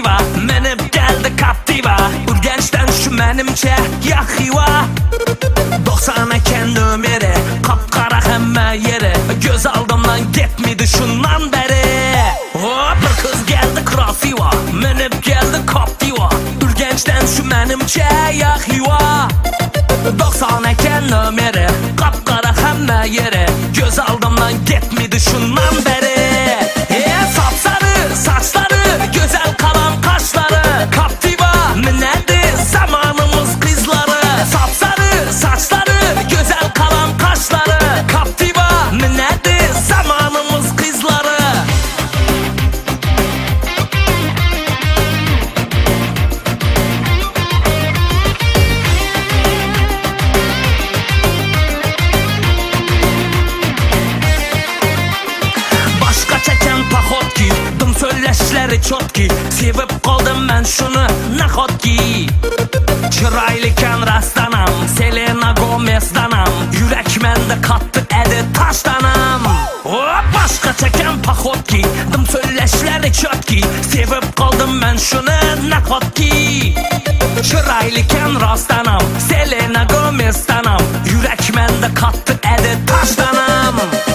Captiva, menib geldi Captiva. Urgençten şu menimçe yaxiva. 90 eken nömeri, kapkara hemme yeri. Göz aldımdan getmedi şundan beri. Hop, bir kız geldi Krasiva, menib geldi Captiva. Urgençten şu menimçe yaxiva. 90 eken nömeri, kapkara hemme yeri. Göz aldımdan getmedi şundan beri. Sapsarı saçları, güzel kalan kaşları. Captiva minedi zamanımız kızları. Sapsarı saçları, güzel kalan kaşları. Captiva minedi zamanımız kızları. Başka çeken paxotki, dım söyleşleri çotki. Sevip kaldım ben şunu naxotki. Çıraylıken rastlanam, Selena Gomez'danam. Yürek mende kattı edi taşdanam. Hop, başka çeken paxotki, dım söyleşleri çotki. Sevip kaldım ben şunu naxotki. Çıraylıken rastlanam, Selena Gomez'danam. Yürek mende kattı edi taşdanam.